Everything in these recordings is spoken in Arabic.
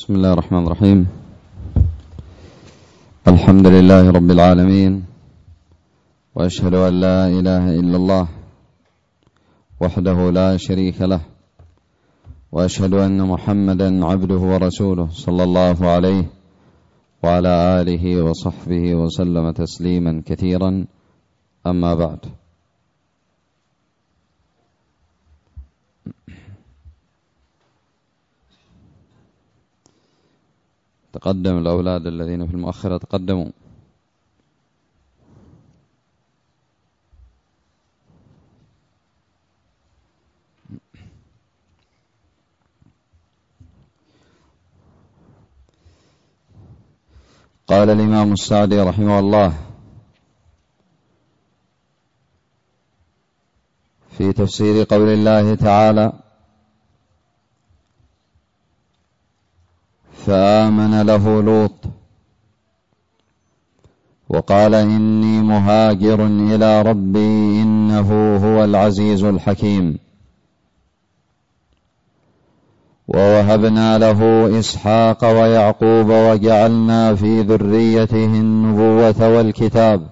بسم الله الرحمن الرحيم. الحمد لله رب العالمين، وأشهد أن لا إله إلا الله وحده لا شريك له، وأشهد أن محمدا عبده ورسوله صلى الله عليه وعلى آله وصحبه وسلم تسليما كثيرا. أما بعد، تقدم الأولاد الذين في المؤخرة تقدموا. قال الإمام السعدي رحمه الله في تفسير قول الله تعالى: فآمن له لوط وقال إني مهاجر إلى ربي إنه هو العزيز الحكيم. ووهبنا له إسحاق ويعقوب وجعلنا في ذريته النبوة والكتاب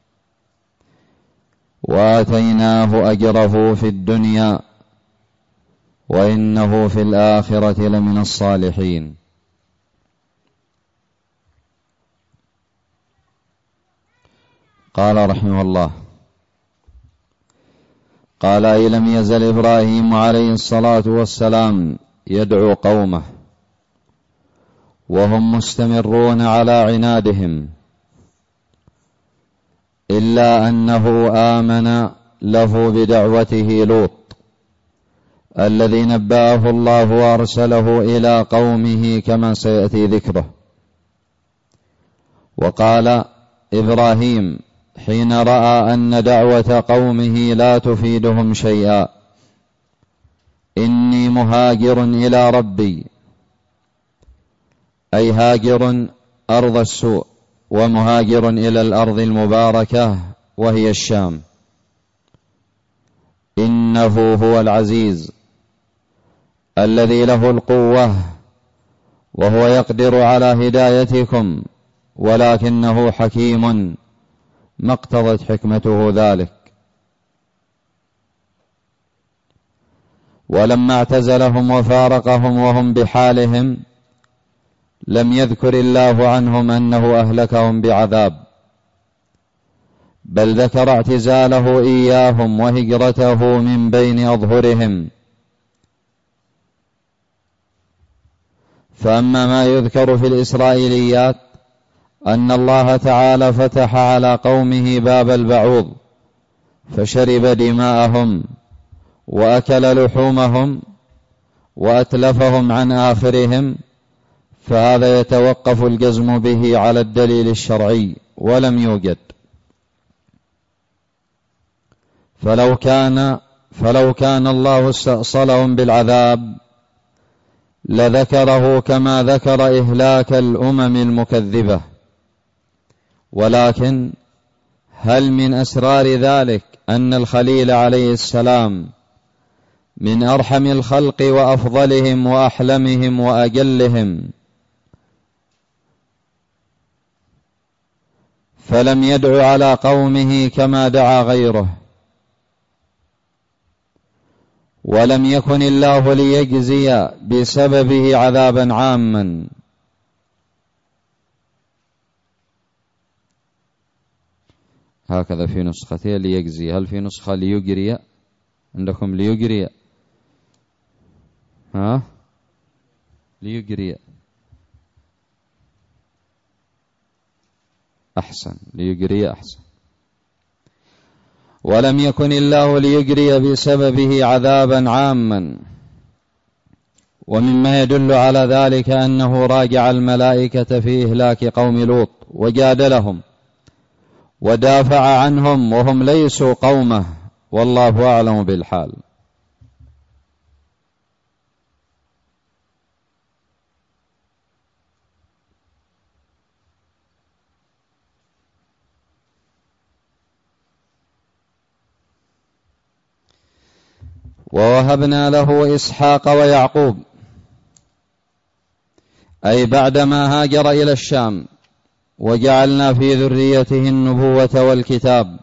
وآتيناه أجره في الدنيا وإنه في الآخرة لمن الصالحين. قال رحمه الله: قال: أي لم يزل إبراهيم عليه الصلاة والسلام يدعو قومه وهم مستمرون على عنادهم، إلا أنه آمن له بدعوته لوط الذي نبأه الله وأرسله إلى قومه كما سيأتي ذكره. وقال إبراهيم حين رأى أن دعوة قومه لا تفيدهم شيئا: إني مهاجر إلى ربي، أي هاجر أرض السوء ومهاجر إلى الأرض المباركة وهي الشام. إنه هو العزيز الذي له القوة وهو يقدر على هدايتكم، ولكنه حكيم ما اقتضت حكمته ذلك. ولما اعتزلهم وفارقهم وهم بحالهم لم يذكر الله عنهم أنه أهلكهم بعذاب، بل ذكر اعتزاله إياهم وهجرته من بين أظهرهم. فأما ما يذكر في الإسرائيليات أن الله تعالى فتح على قومه باب البعوض فشرب دماءهم وأكل لحومهم وأتلفهم عن آخرهم، فهذا يتوقف الجزم به على الدليل الشرعي ولم يوجد. فلو كان الله استأصلهم بالعذاب لذكره كما ذكر إهلاك الأمم المكذبة. ولكن هل من أسرار ذلك أن الخليل عليه السلام من أرحم الخلق وأفضلهم وأحلمهم وأجلهم، فلم يدع على قومه كما دعا غيره، ولم يكن الله ليجزي بسببه عذابا عاما. هكذا في نسختين ليجزي. هل في نسخة ليجري عندكم؟ ليجري ليجري أحسن، ليجري أحسن. ولم يكن الله ليجري بسببه عذابا عاما. ومما يدل على ذلك أنه راجع الملائكة في إهلاك قوم لوط وجادلهم ودافع عنهم وهم ليسوا قومه، والله أعلم بالحال. ووهبنا له إسحاق ويعقوب، أي بعدما هاجر إلى الشام وجعلنا في ذريته النبوة والكتاب،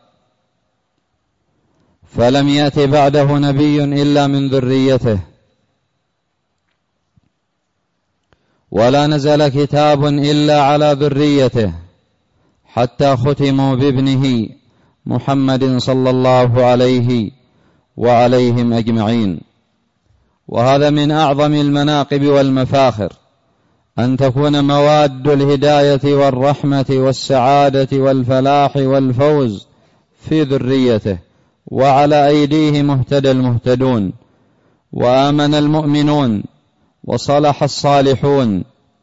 فلم يأت بعده نبي إلا من ذريته، ولا نزل كتاب إلا على ذريته، حتى ختموا بابنه محمد صلى الله عليه وعليهم أجمعين. وهذا من أعظم المناقب والمفاخر، أن تكون مواد الهداية والرحمة والسعادة والفلاح والفوز في ذريته، وعلى أيديه مهتدى المهتدون، وآمن المؤمنون، وصلح الصالحون،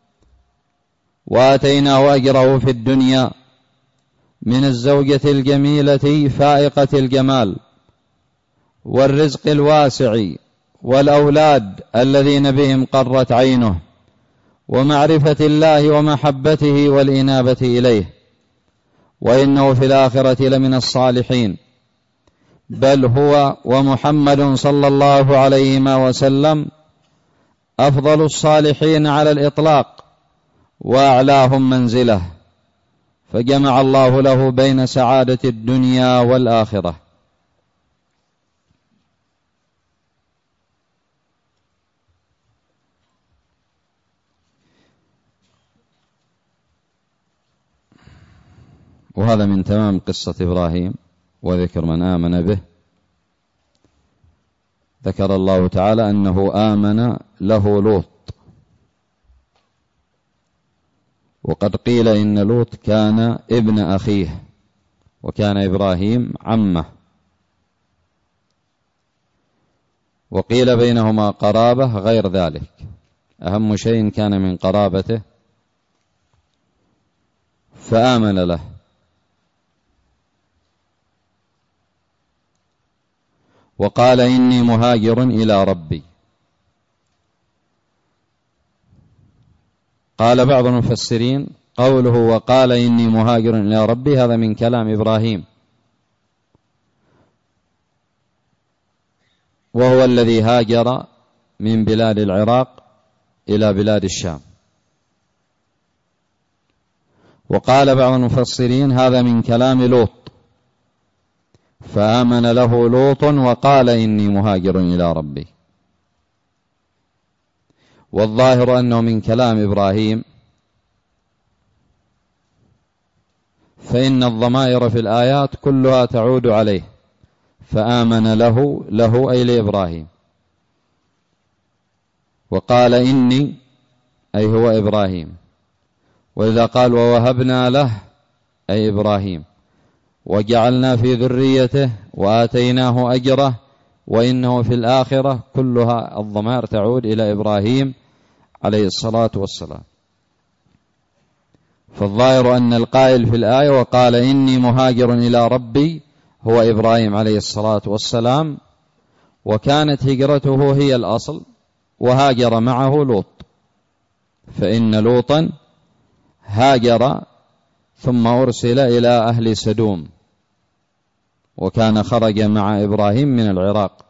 وآتيناه أجره في الدنيا من الزوجة الجميلة فائقة الجمال، والرزق الواسع، والأولاد الذين بهم قرت عينه، ومعرفة الله ومحبته والإنابة إليه، وإنه في الآخرة لمن الصالحين، بل هو ومحمد صلى الله عليه وسلم أفضل الصالحين على الإطلاق وأعلاهم منزله، فجمع الله له بين سعادة الدنيا والآخرة. وهذا من تمام قصة إبراهيم وذكر من آمن به. ذكر الله تعالى أنه آمن له لوط، وقد قيل إن لوط كان ابن أخيه، وكان إبراهيم عمه، وقيل بينهما قرابة غير ذلك، أهم شيء كان من قرابته فآمن له. وقال إني مهاجر إلى ربي. قال بعض المفسرين قوله وقال إني مهاجر إلى ربي هذا من كلام إبراهيم، وهو الذي هاجر من بلاد العراق إلى بلاد الشام. وقال بعض المفسرين هذا من كلام لوط، فآمن له لوط وقال إني مهاجر إلى ربي. والظاهر أنه من كلام إبراهيم، فإن الضمائر في الآيات كلها تعود عليه، فآمن له أي لإبراهيم، وقال إني أي هو إبراهيم، وإذا قال ووهبنا له أي إبراهيم، وجعلنا في ذريته وآتيناه أجره وإنه في الآخرة، كلها الضمائر تعود إلى إبراهيم عليه الصلاة والسلام. فالظاهر أن القائل في الآية وقال إني مهاجر إلى ربي هو إبراهيم عليه الصلاة والسلام، وكانت هجرته هي الأصل، وهاجر معه لوط، فإن لوطا هاجر ثم أرسل إلى أهل سدوم، وكان خرج مع إبراهيم من العراق.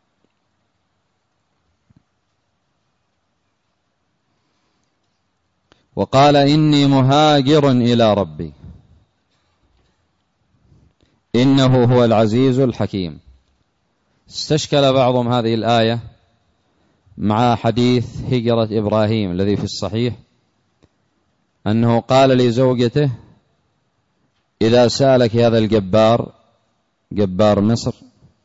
وقال إني مهاجر إلى ربي، إنه هو العزيز الحكيم. استشكل بعضهم هذه الآية مع حديث هجرة إبراهيم الذي في الصحيح، أنه قال لزوجته إذا سألك هذا الجبار جبار مصر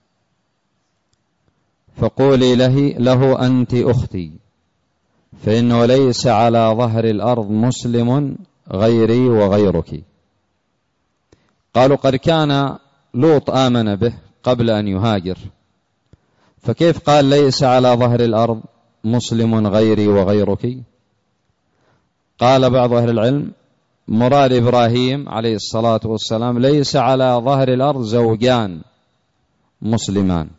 فقولي له أنت أختي، فإنه ليس على ظهر الأرض مسلم غيري وغيرك. قالوا قد كان لوط آمن به قبل أن يهاجر، فكيف قال ليس على ظهر الأرض مسلم غيري وغيرك؟ قال بعض أهل العلم مراد إبراهيم عليه الصلاة والسلام ليس على ظهر الأرض زوجان مسلمان،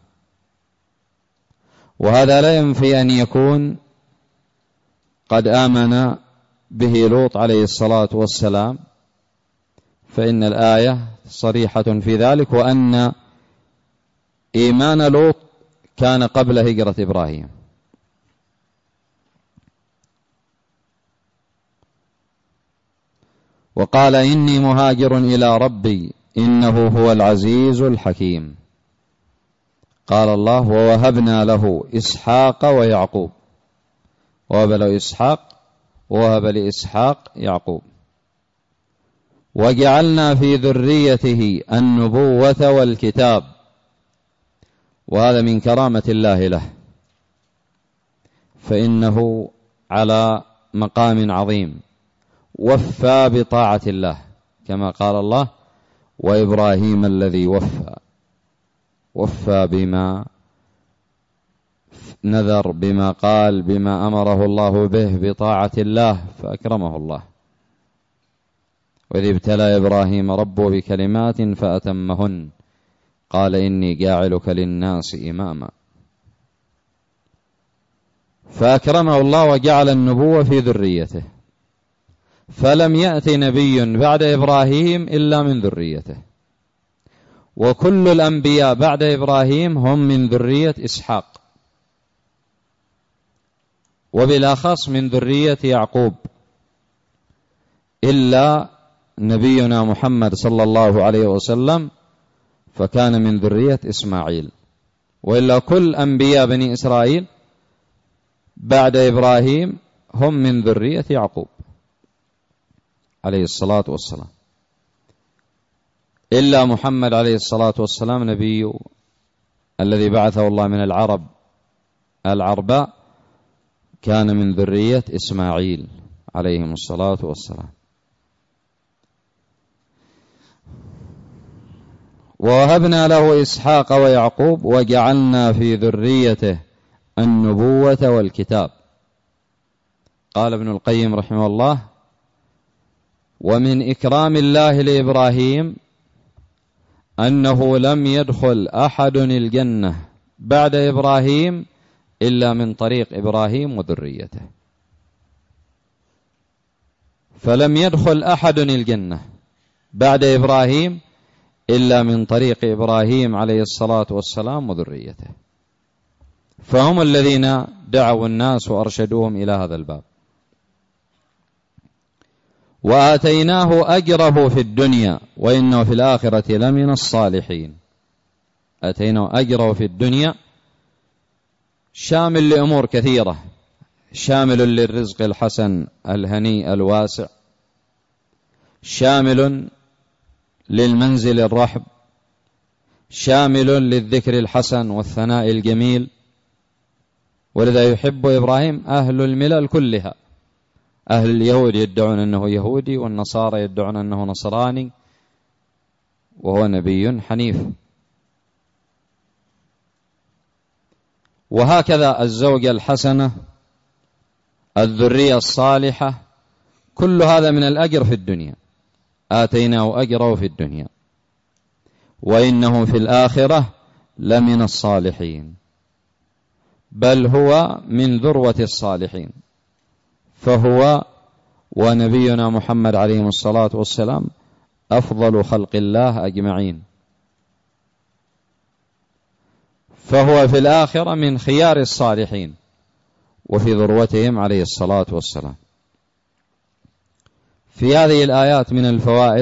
وهذا لا ينفي أن يكون قد آمن به لوط عليه الصلاة والسلام، فإن الآية صريحة في ذلك، وأن إيمان لوط كان قبل هجرة إبراهيم. وقال إني مهاجر إلى ربي إنه هو العزيز الحكيم. قال الله ووهبنا له إسحاق ويعقوب، وهب له إسحاق ووهب لإسحاق يعقوب، وجعلنا في ذريته النبوة والكتاب، وهذا من كرامة الله له، فإنه على مقام عظيم وفى بطاعة الله، كما قال الله وإبراهيم الذي وفى بما نذر، بما قال، بما أمره الله به بطاعة الله فأكرمه الله. وإذ ابتلى إبراهيم ربه بكلمات فأتمهن قال إني جاعلك للناس إماما، فأكرمه الله وجعل النبوة في ذريته، فلم يأت نبي بعد إبراهيم إلا من ذريته، وكل الأنبياء بعد إبراهيم هم من ذرية إسحاق، وبالأخص من ذرية يعقوب، إلا نبينا محمد صلى الله عليه وسلم فكان من ذرية إسماعيل، وإلا كل أنبياء بني إسرائيل بعد إبراهيم هم من ذرية يعقوب عليه الصلاة والسلام، إلا محمد عليه الصلاة والسلام نبي الذي بعثه الله من العرب العرباء كان من ذرية إسماعيل عليهم الصلاة والسلام. ووهبنا له إسحاق ويعقوب وجعلنا في ذريته النبوة والكتاب. قال ابن القيم رحمه الله ومن إكرام الله لإبراهيم أنه لم يدخل أحد الجنة بعد إبراهيم إلا من طريق إبراهيم وذريته، فلم يدخل أحد الجنة بعد إبراهيم إلا من طريق إبراهيم عليه الصلاة والسلام وذريته، فهم الذين دعوا الناس وأرشدوهم إلى هذا الباب. وآتيناه أجره في الدنيا وإنه في الآخرة لمن الصالحين. آتيناه أجره في الدنيا شامل لأمور كثيرة، شامل للرزق الحسن الهني الواسع، شامل للمنزل الرحب، شامل للذكر الحسن والثناء الجميل. ولذا يحب إبراهيم أهل الملل كلها، أهل اليهود يدعون أنه يهودي، والنصارى يدعون أنه نصراني، وهو نبي حنيف. وهكذا الزوجة الحسنة، الذرية الصالحة، كل هذا من الأجر في الدنيا. آتيناه أجره في الدنيا وإنه في الآخرة لمن الصالحين، بل هو من ذروة الصالحين، فهو ونبينا محمد عليه الصلاة والسلام أفضل خلق الله أجمعين، فهو في الآخرة من خيار الصالحين وفي ذروتهم عليه الصلاة والسلام. في هذه الآيات من الفوائد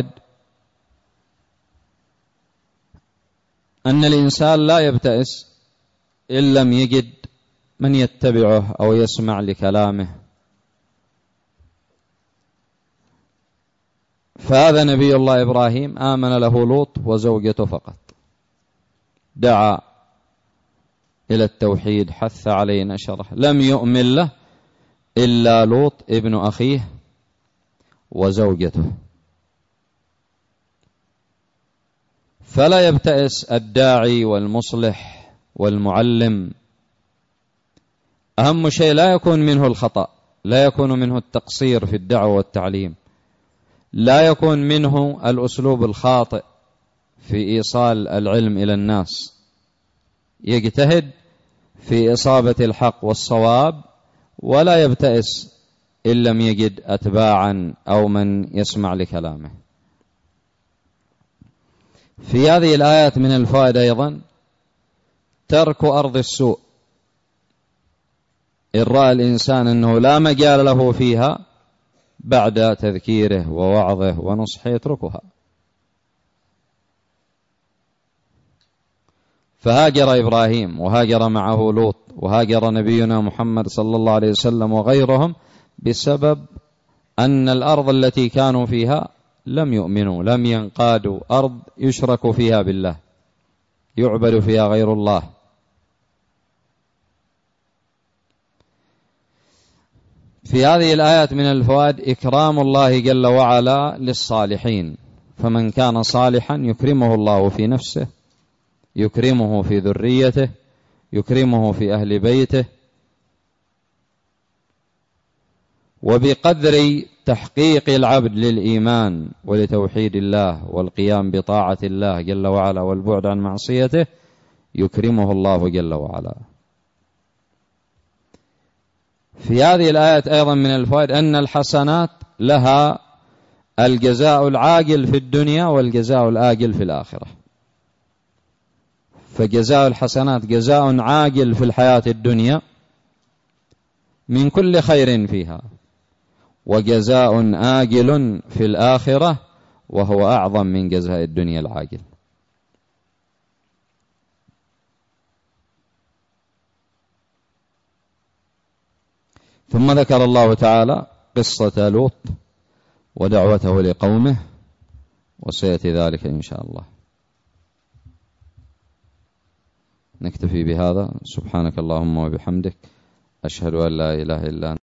أن الإنسان لا يبتئس إن لم يجد من يتبعه أو يسمع لكلامه، فهذا نبي الله إبراهيم آمن له لوط وزوجته فقط، دعا إلى التوحيد، حث عليه نشره، لم يؤمن له إلا لوط ابن أخيه وزوجته. فلا يبتئس الداعي والمصلح والمعلم، أهم شيء لا يكون منه الخطأ، لا يكون منه التقصير في الدعوة والتعليم، لا يكون منه الأسلوب الخاطئ في إيصال العلم إلى الناس، يجتهد في إصابة الحق والصواب، ولا يبتئس إن لم يجد أتباعا أو من يسمع لكلامه. في هذه الآيات من الفائدة أيضا ترك أرض السوء. إن رأى الإنسان أنه لا مجال له فيها بعد تذكيره ووعظه ونصحه يتركها. فهاجر إبراهيم وهاجر معه لوط وهاجر نبينا محمد صلى الله عليه وسلم وغيرهم بسبب أن الأرض التي كانوا فيها لم يؤمنوا، لم ينقادوا، أرض يشرك فيها بالله، يعبد فيها غير الله. في هذه الآيات من الفوائد إكرام الله جل وعلا للصالحين، فمن كان صالحا يكرمه الله في نفسه، يكرمه في ذريته، يكرمه في أهل بيته. وبقدر تحقيق العبد للإيمان ولتوحيد الله والقيام بطاعة الله جل وعلا والبعد عن معصيته يكرمه الله جل وعلا. في هذه الآيات أيضا من الفوائد أن الحسنات لها الجزاء العاجل في الدنيا والجزاء الآجل في الآخرة. فجزاء الحسنات جزاء عاجل في الحياة الدنيا من كل خير فيها، وجزاء آجل في الآخرة وهو أعظم من جزاء الدنيا العاجل. ثم ذكر الله تعالى قصة لوط ودعوته لقومه، وسيأتي ذلك إن شاء الله. نكتفي بهذا. سبحانك اللهم وبحمدك، أشهد أن لا إله إلا أنت.